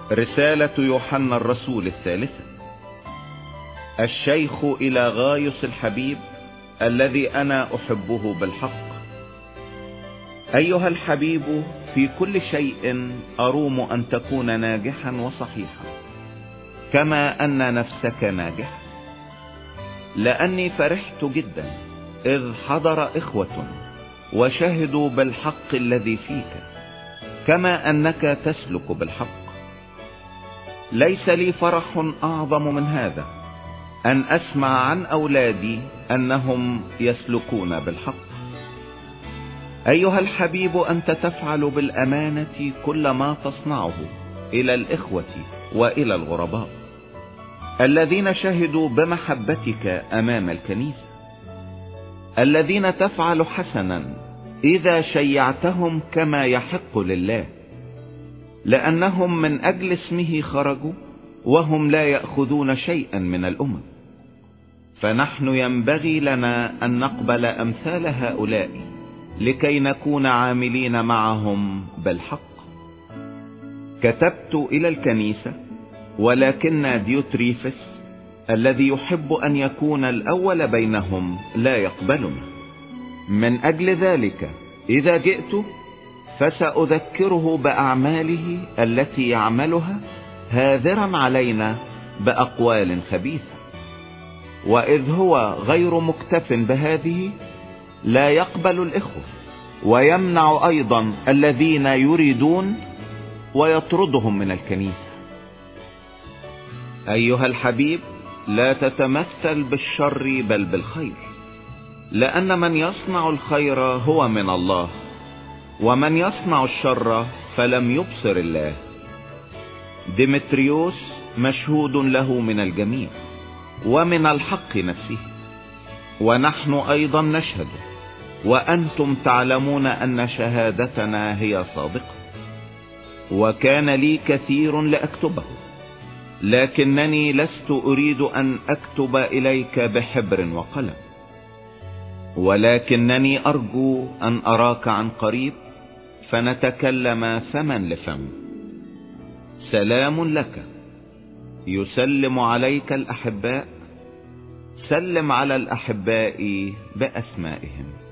رسالة يوحنا الرسول الثالثة. الشيخ إلى غايوس الحبيب الذي أنا أحبه بالحق. أيها الحبيب، في كل شيء أروم أن تكون ناجحا وصحيحا كما أن نفسك ناجح، لأني فرحت جدا إذ حضر إخوة وشهدوا بالحق الذي فيك كما أنك تسلك بالحق. ليس لي فرح أعظم من هذا، أن أسمع عن أولادي أنهم يسلكون بالحق. أيها الحبيب، أنت تفعل بالأمانة كل ما تصنعه إلى الإخوة وإلى الغرباء الذين شهدوا بمحبتك أمام الكنيسة، الذين تفعل حسنا إذا شيعتهم كما يحق لله، لأنهم من أجل اسمه خرجوا وهم لا يأخذون شيئا من الأمم. فنحن ينبغي لنا أن نقبل أمثال هؤلاء لكي نكون عاملين معهم بالحق. كتبت إلى الكنيسة، ولكن ديوتريفس الذي يحب أن يكون الأول بينهم لا يقبلنا. من أجل ذلك إذا جئت فسأذكره بأعماله التي يعملها، هاذرا علينا بأقوال خبيثة. وإذ هو غير مكتف بهذه لا يقبل الإخوة، ويمنع أيضا الذين يريدون ويطردهم من الكنيسة. أيها الحبيب، لا تتمثل بالشر بل بالخير، لأن من يصنع الخير هو من الله، ومن يصنع الشر فلم يبصر الله. ديمتريوس مشهود له من الجميع ومن الحق نفسه، ونحن أيضا نشهد، وأنتم تعلمون أن شهادتنا هي صادقة. وكان لي كثير لأكتبه، لكنني لست أريد أن أكتب إليك بحبر وقلم، ولكنني أرجو أن أراك عن قريب فنتكلم فما لفم. سلام لك. يسلم عليك الأحباء. سلم على الأحباء بأسمائهم.